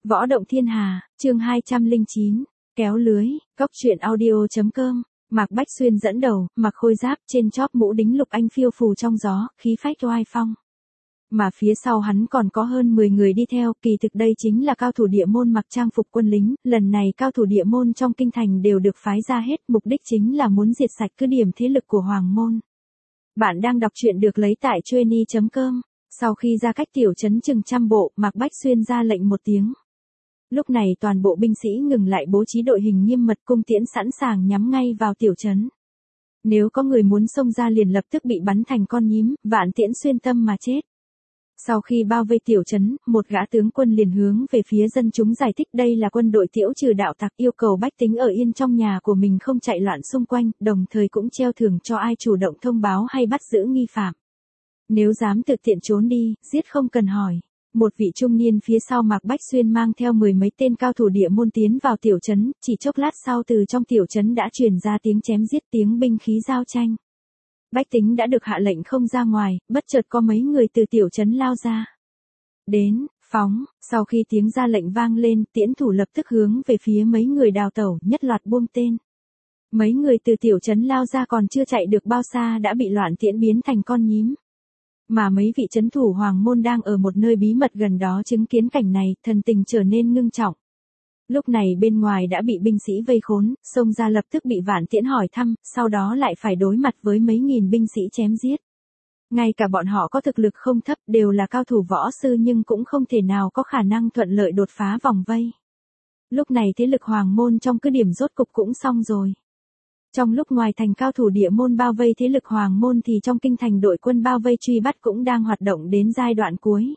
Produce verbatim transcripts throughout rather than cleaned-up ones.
Võ động thiên hà, chương hai trăm lẻ chín, kéo lưới, cóc truyện audio.com, Mạc Bách Xuyên dẫn đầu, mặc khôi giáp, trên chóp mũ đính lục anh phiêu phù trong gió, khí phách oai phong. Mà phía sau hắn còn có hơn mười người đi theo, kỳ thực đây chính là cao thủ địa môn mặc trang phục quân lính, lần này cao thủ địa môn trong kinh thành đều được phái ra hết, mục đích chính là muốn diệt sạch cứ điểm thế lực của Hoàng môn. Bạn đang đọc truyện được lấy tại chueny chấm com, sau khi ra cách tiểu trấn chừng trăm bộ, Mạc Bách Xuyên ra lệnh một tiếng. Lúc này toàn bộ binh sĩ ngừng lại bố trí đội hình nghiêm mật, cung tiễn sẵn sàng nhắm ngay vào tiểu trấn. Nếu có người muốn xông ra liền lập tức bị bắn thành con nhím, vạn tiễn xuyên tâm mà chết. Sau khi bao vây tiểu trấn, một gã tướng quân liền hướng về phía dân chúng giải thích đây là quân đội tiễu trừ đạo tặc, yêu cầu bách tính ở yên trong nhà của mình không chạy loạn xung quanh, đồng thời cũng treo thưởng cho ai chủ động thông báo hay bắt giữ nghi phạm. Nếu dám tự tiện trốn đi, giết không cần hỏi. Một vị trung niên phía sau Mạc Bách Xuyên mang theo mười mấy tên cao thủ địa môn tiến vào tiểu trấn, chỉ chốc lát sau từ trong tiểu trấn đã truyền ra tiếng chém giết, tiếng binh khí giao tranh. Bách tính đã được hạ lệnh không ra ngoài, bất chợt có mấy người từ tiểu trấn lao ra. Đến, phóng, sau khi tiếng ra lệnh vang lên, tiễn thủ lập tức hướng về phía mấy người đào tẩu, nhất loạt buông tên. Mấy người từ tiểu trấn lao ra còn chưa chạy được bao xa đã bị loạn tiễn biến thành con nhím. Mà mấy vị trấn thủ Hoàng môn đang ở một nơi bí mật gần đó chứng kiến cảnh này, thần tình trở nên ngưng trọng. Lúc này bên ngoài đã bị binh sĩ vây khốn, xông ra lập tức bị vạn tiễn hỏi thăm, sau đó lại phải đối mặt với mấy nghìn binh sĩ chém giết. Ngay cả bọn họ có thực lực không thấp, đều là cao thủ võ sư nhưng cũng không thể nào có khả năng thuận lợi đột phá vòng vây. Lúc này thế lực Hoàng môn trong cứ điểm rốt cục cũng xong rồi. Trong lúc ngoài thành cao thủ địa môn bao vây thế lực Hoàng môn thì trong kinh thành đội quân bao vây truy bắt cũng đang hoạt động đến giai đoạn cuối.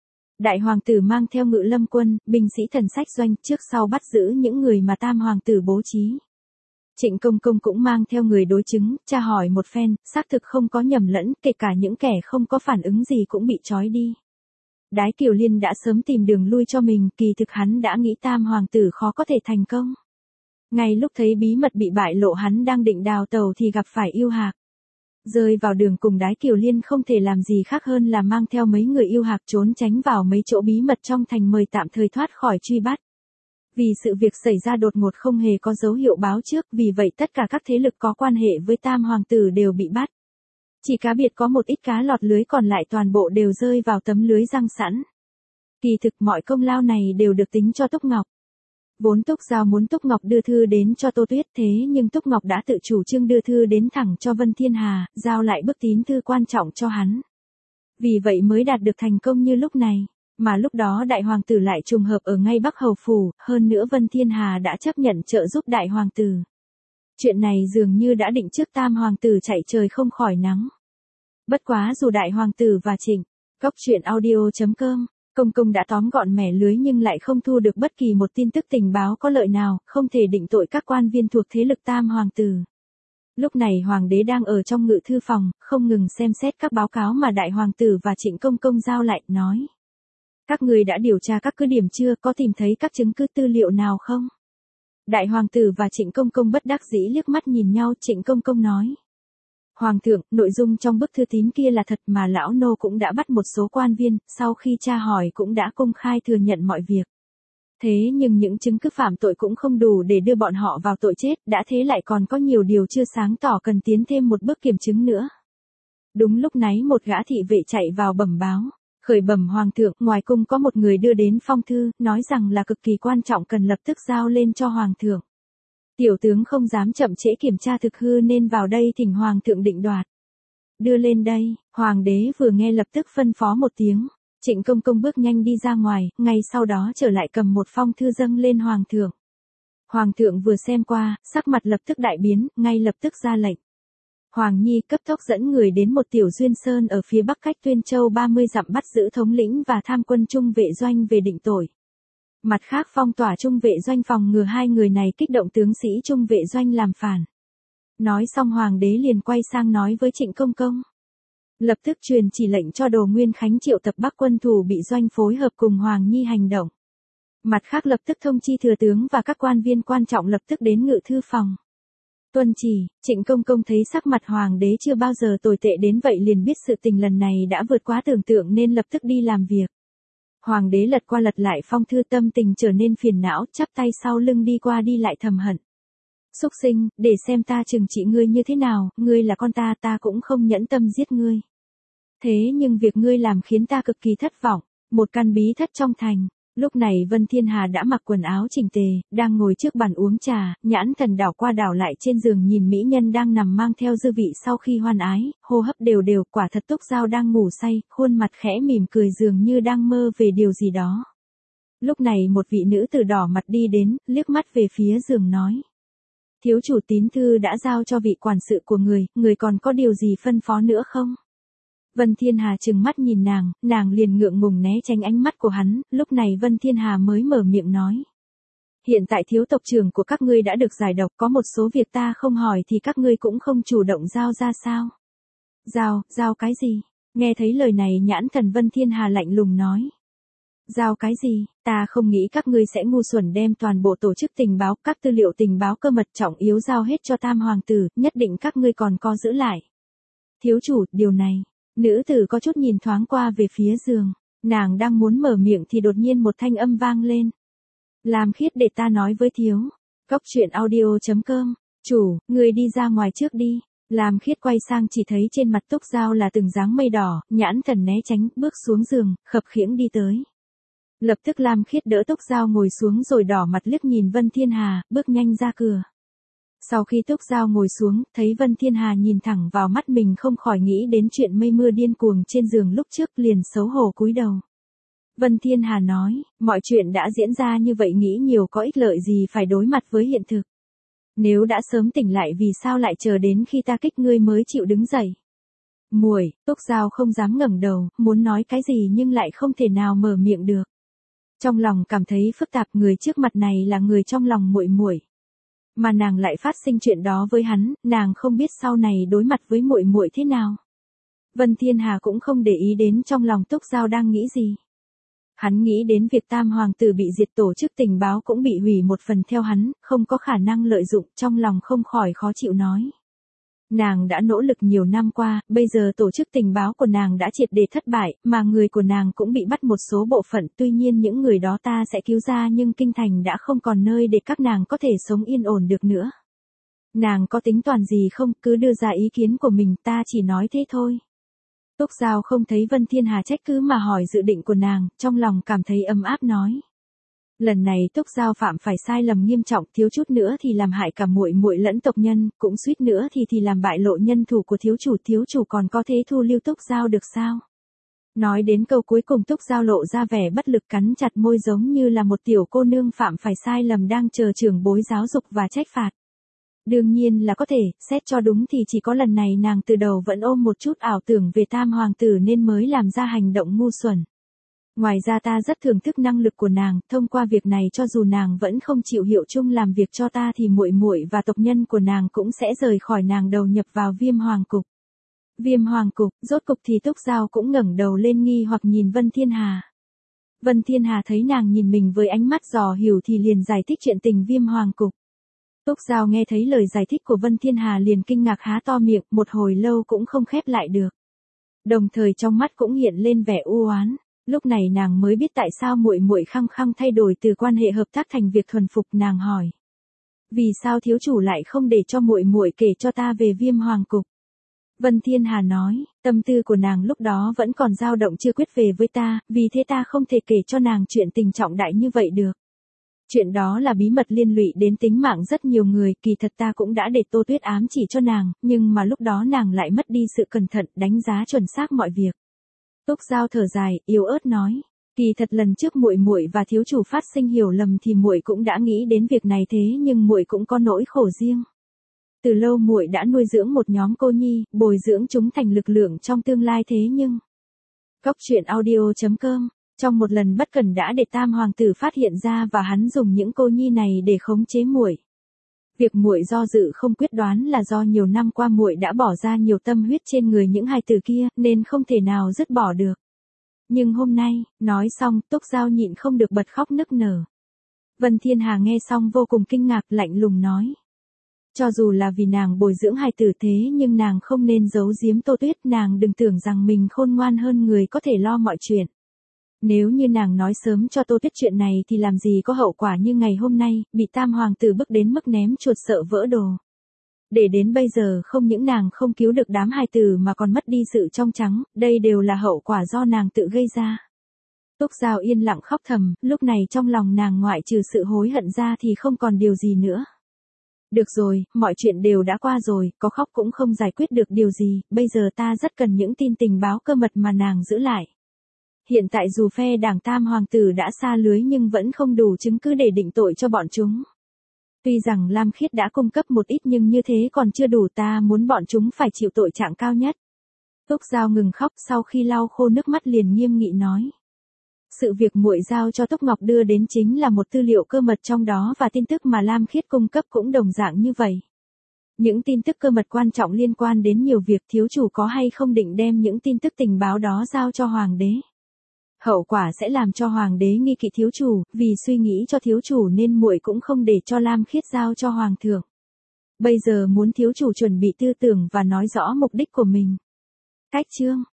Đại hoàng tử mang theo ngự lâm quân, binh sĩ thần sách doanh trước sau bắt giữ những người mà tam hoàng tử bố trí. Trịnh Công Công cũng mang theo người đối chứng, tra hỏi một phen, xác thực không có nhầm lẫn, kể cả những kẻ không có phản ứng gì cũng bị trói đi. Đái Kiều Liên đã sớm tìm đường lui cho mình, kỳ thực hắn đã nghĩ tam hoàng tử khó có thể thành công. Ngay lúc thấy bí mật bị bại lộ hắn đang định đào tàu thì gặp phải yêu hạc. Rơi vào đường cùng Đái Kiều Liên không thể làm gì khác hơn là mang theo mấy người yêu hạc trốn tránh vào mấy chỗ bí mật trong thành mời tạm thời thoát khỏi truy bắt. Vì sự việc xảy ra đột ngột không hề có dấu hiệu báo trước, vì vậy tất cả các thế lực có quan hệ với tam hoàng tử đều bị bắt. Chỉ cá biệt có một ít cá lọt lưới còn lại toàn bộ đều rơi vào tấm lưới răng sẵn. Kỳ thực mọi công lao này đều được tính cho Túc Ngọc. Vốn Túc Giao muốn Túc Ngọc đưa thư đến cho Tô Tuyết thế nhưng Túc Ngọc đã tự chủ trương đưa thư đến thẳng cho Vân Thiên Hà, giao lại bức tín thư quan trọng cho hắn. Vì vậy mới đạt được thành công như lúc này, mà lúc đó đại hoàng tử lại trùng hợp ở ngay Bắc Hầu Phủ, hơn nữa Vân Thiên Hà đã chấp nhận trợ giúp đại hoàng tử. Chuyện này dường như đã định trước tam hoàng tử chạy trời không khỏi nắng. Bất quá dù đại hoàng tử và Trịnh, cóc truyện audio.com, Công Công đã tóm gọn mẻ lưới nhưng lại không thu được bất kỳ một tin tức tình báo có lợi nào, không thể định tội các quan viên thuộc thế lực tam hoàng tử. Lúc này hoàng đế đang ở trong ngự thư phòng, không ngừng xem xét các báo cáo mà đại hoàng tử và Trịnh Công Công giao lại, nói. Các người đã điều tra các cứ điểm chưa, có tìm thấy các chứng cứ tư liệu nào không? Đại hoàng tử và Trịnh Công Công bất đắc dĩ liếc mắt nhìn nhau, Trịnh Công Công nói. Hoàng thượng, nội dung trong bức thư tín kia là thật mà lão nô cũng đã bắt một số quan viên, sau khi tra hỏi cũng đã công khai thừa nhận mọi việc. Thế nhưng những chứng cứ phạm tội cũng không đủ để đưa bọn họ vào tội chết, đã thế lại còn có nhiều điều chưa sáng tỏ cần tiến thêm một bước kiểm chứng nữa. Đúng lúc nãy một gã thị vệ chạy vào bẩm báo, khởi bẩm hoàng thượng, ngoài cung có một người đưa đến phong thư, nói rằng là cực kỳ quan trọng cần lập tức giao lên cho hoàng thượng. Tiểu tướng không dám chậm trễ kiểm tra thực hư nên vào đây thỉnh hoàng thượng định đoạt. Đưa lên đây, hoàng đế vừa nghe lập tức phân phó một tiếng. Trịnh Công Công bước nhanh đi ra ngoài, ngay sau đó trở lại cầm một phong thư dâng lên hoàng thượng. Hoàng thượng vừa xem qua, sắc mặt lập tức đại biến, ngay lập tức ra lệnh. Hoàng Nhi cấp tốc dẫn người đến một tiểu duyên sơn ở phía bắc cách Tuyên Châu ba mươi dặm bắt giữ thống lĩnh và tham quân trung vệ doanh về định tội. Mặt khác phong tỏa trung vệ doanh phòng ngừa hai người này kích động tướng sĩ trung vệ doanh làm phản. Nói xong hoàng đế liền quay sang nói với Trịnh Công Công. Lập tức truyền chỉ lệnh cho Đồ Nguyên Khánh triệu tập Bắc quân thủ bị doanh phối hợp cùng Hoàng Nhi hành động. Mặt khác lập tức thông chi thừa tướng và các quan viên quan trọng lập tức đến ngự thư phòng. Tuân chỉ, Trịnh Công Công thấy sắc mặt hoàng đế chưa bao giờ tồi tệ đến vậy liền biết sự tình lần này đã vượt quá tưởng tượng nên lập tức đi làm việc. Hoàng đế lật qua lật lại phong thư, tâm tình trở nên phiền não, chắp tay sau lưng đi qua đi lại thầm hận. Súc sinh, để xem ta trừng trị ngươi như thế nào, ngươi là con ta, ta cũng không nhẫn tâm giết ngươi. Thế nhưng việc ngươi làm khiến ta cực kỳ thất vọng. Một căn bí thất trong thành. Lúc này Vân Thiên Hà đã mặc quần áo chỉnh tề, đang ngồi trước bàn uống trà, nhãn thần đảo qua đảo lại trên giường nhìn mỹ nhân đang nằm mang theo dư vị sau khi hoan ái, hô hấp đều đều, quả thật Túc Giao đang ngủ say, khuôn mặt khẽ mỉm cười dường như đang mơ về điều gì đó. Lúc này một vị nữ tử đỏ mặt đi đến, liếc mắt về phía giường nói. Thiếu chủ tín thư đã giao cho vị quản sự của người, người còn có điều gì phân phó nữa không? Vân Thiên Hà trừng mắt nhìn nàng, nàng liền ngượng ngùng né tránh ánh mắt của hắn, lúc này Vân Thiên Hà mới mở miệng nói. Hiện tại thiếu tộc trưởng của các ngươi đã được giải độc, có một số việc ta không hỏi thì các ngươi cũng không chủ động giao ra sao? Giao, giao cái gì? Nghe thấy lời này nhãn thần Vân Thiên Hà lạnh lùng nói. Giao cái gì? Ta không nghĩ các ngươi sẽ ngu xuẩn đem toàn bộ tổ chức tình báo, các tư liệu tình báo cơ mật trọng yếu giao hết cho Tam Hoàng tử, nhất định các ngươi còn có giữ lại. Thiếu chủ, điều này. Nữ tử có chút nhìn thoáng qua về phía giường, nàng đang muốn mở miệng thì đột nhiên một thanh âm vang lên. Làm Khiết, để ta nói với thiếu. Cốc truyện audio chấm com, chủ, người đi ra ngoài trước đi. Làm Khiết quay sang chỉ thấy trên mặt Túc Giao là từng dáng mây đỏ, nhãn thần né tránh, bước xuống giường, khập khiễng đi tới. Lập tức Lam Khiết đỡ Túc Giao ngồi xuống rồi đỏ mặt liếc nhìn Vân Thiên Hà, bước nhanh ra cửa. Sau khi Túc Giao ngồi xuống, thấy Vân Thiên Hà nhìn thẳng vào mắt mình không khỏi nghĩ đến chuyện mây mưa điên cuồng trên giường lúc trước, liền xấu hổ cúi đầu. Vân Thiên Hà nói, mọi chuyện đã diễn ra như vậy, nghĩ nhiều có ích lợi gì phải đối mặt với hiện thực. Nếu đã sớm tỉnh lại vì sao lại chờ đến khi ta kích ngươi mới chịu đứng dậy. Muội, Túc Giao không dám ngẩng đầu, muốn nói cái gì nhưng lại không thể nào mở miệng được. Trong lòng cảm thấy phức tạp, người trước mặt này là người trong lòng muội muội. Mà nàng lại phát sinh chuyện đó với hắn, nàng không biết sau này đối mặt với muội muội thế nào. Vân Thiên Hà cũng không để ý đến trong lòng Túc Giao đang nghĩ gì. Hắn nghĩ đến việc Tam Hoàng tử bị diệt, tổ chức tình báo cũng bị hủy một phần theo hắn, không có khả năng lợi dụng, trong lòng không khỏi khó chịu nói. Nàng đã nỗ lực nhiều năm qua, bây giờ tổ chức tình báo của nàng đã triệt để thất bại, mà người của nàng cũng bị bắt một số bộ phận, tuy nhiên những người đó ta sẽ cứu ra nhưng kinh thành đã không còn nơi để các nàng có thể sống yên ổn được nữa. Nàng có tính toán gì không, cứ đưa ra ý kiến của mình, ta chỉ nói thế thôi. Túc Giao không thấy Vân Thiên Hà trách cứ mà hỏi dự định của nàng, trong lòng cảm thấy ấm áp nói. Lần này Túc Giao phạm phải sai lầm nghiêm trọng, thiếu chút nữa thì làm hại cả muội muội lẫn tộc nhân, cũng suýt nữa thì thì làm bại lộ nhân thủ của thiếu chủ, thiếu chủ còn có thế thu lưu Túc Giao được sao? Nói đến câu cuối cùng Túc Giao lộ ra vẻ bất lực, cắn chặt môi giống như là một tiểu cô nương phạm phải sai lầm đang chờ trưởng bối giáo dục và trách phạt. Đương nhiên là có thể, xét cho đúng thì chỉ có lần này nàng từ đầu vẫn ôm một chút ảo tưởng về Tam Hoàng tử nên mới làm ra hành động ngu xuẩn. Ngoài ra ta rất thưởng thức năng lực của nàng, thông qua việc này cho dù nàng vẫn không chịu hiệu chung làm việc cho ta thì muội muội và tộc nhân của nàng cũng sẽ rời khỏi nàng, đầu nhập vào Viêm Hoàng cục. Viêm Hoàng cục, rốt cục thì Túc Giao cũng ngẩng đầu lên nghi hoặc nhìn Vân Thiên Hà. Vân Thiên Hà thấy nàng nhìn mình với ánh mắt dò hiểu thì liền giải thích chuyện tình Viêm Hoàng cục. Túc Giao nghe thấy lời giải thích của Vân Thiên Hà liền kinh ngạc há to miệng, một hồi lâu cũng không khép lại được. Đồng thời trong mắt cũng hiện lên vẻ u oán. Lúc này nàng mới biết tại sao muội muội khăng khăng thay đổi từ quan hệ hợp tác thành việc thuần phục, nàng hỏi. Vì sao thiếu chủ lại không để cho muội muội kể cho ta về Viêm Hoàng cục? Vân Thiên Hà nói, tâm tư của nàng lúc đó vẫn còn dao động chưa quyết về với ta, vì thế ta không thể kể cho nàng chuyện tình trọng đại như vậy được. Chuyện đó là bí mật liên lụy đến tính mạng rất nhiều người, kỳ thật ta cũng đã để Tô Tuyết ám chỉ cho nàng, nhưng mà lúc đó nàng lại mất đi sự cẩn thận, đánh giá chuẩn xác mọi việc. Túc Giao thở dài, yếu ớt nói, kỳ thật lần trước muội muội và thiếu chủ phát sinh hiểu lầm thì muội cũng đã nghĩ đến việc này, thế nhưng muội cũng có nỗi khổ riêng. Từ lâu muội đã nuôi dưỡng một nhóm cô nhi, bồi dưỡng chúng thành lực lượng trong tương lai, thế nhưng Cốc truyện audio chấm com, trong một lần bất cẩn đã để Tam Hoàng tử phát hiện ra và hắn dùng những cô nhi này để khống chế muội. Việc muội do dự không quyết đoán là do nhiều năm qua muội đã bỏ ra nhiều tâm huyết trên người những hài tử kia, nên không thể nào dứt bỏ được. Nhưng hôm nay, nói xong, Túc Giao nhịn không được bật khóc nức nở. Vân Thiên Hà nghe xong vô cùng kinh ngạc, lạnh lùng nói. Cho dù là vì nàng bồi dưỡng hài tử thế nhưng nàng không nên giấu giếm Tô Tuyết, nàng đừng tưởng rằng mình khôn ngoan hơn người có thể lo mọi chuyện. Nếu như nàng nói sớm cho Tô Tuyết chuyện này thì làm gì có hậu quả như ngày hôm nay, bị tam hoàng tử bức đến mức ném chuột sợ vỡ đồ. Để đến bây giờ không những nàng không cứu được đám hài tử mà còn mất đi sự trong trắng, đây đều là hậu quả do nàng tự gây ra. Túc Giao yên lặng khóc thầm, lúc này trong lòng nàng ngoại trừ sự hối hận ra thì không còn điều gì nữa. Được rồi, mọi chuyện đều đã qua rồi, có khóc cũng không giải quyết được điều gì, bây giờ ta rất cần những tin tình báo cơ mật mà nàng giữ lại. Hiện tại dù phe đảng tam hoàng tử đã sa lưới nhưng vẫn không đủ chứng cứ để định tội cho bọn chúng. Tuy rằng Lam Khiết đã cung cấp một ít nhưng như thế còn chưa đủ, ta muốn bọn chúng phải chịu tội trạng cao nhất. Túc Giao ngừng khóc sau khi lau khô nước mắt liền nghiêm nghị nói. Sự việc muội giao cho Túc Ngọc đưa đến chính là một tư liệu cơ mật trong đó và tin tức mà Lam Khiết cung cấp cũng đồng dạng như vậy. Những tin tức cơ mật quan trọng liên quan đến nhiều việc, thiếu chủ có hay không định đem những tin tức tình báo đó giao cho hoàng đế. Hậu quả sẽ làm cho hoàng đế nghi kỵ thiếu chủ, vì suy nghĩ cho thiếu chủ nên muội cũng không để cho Lam Khiết giao cho hoàng thượng. Bây giờ muốn thiếu chủ chuẩn bị tư tưởng và nói rõ mục đích của mình. Cách chương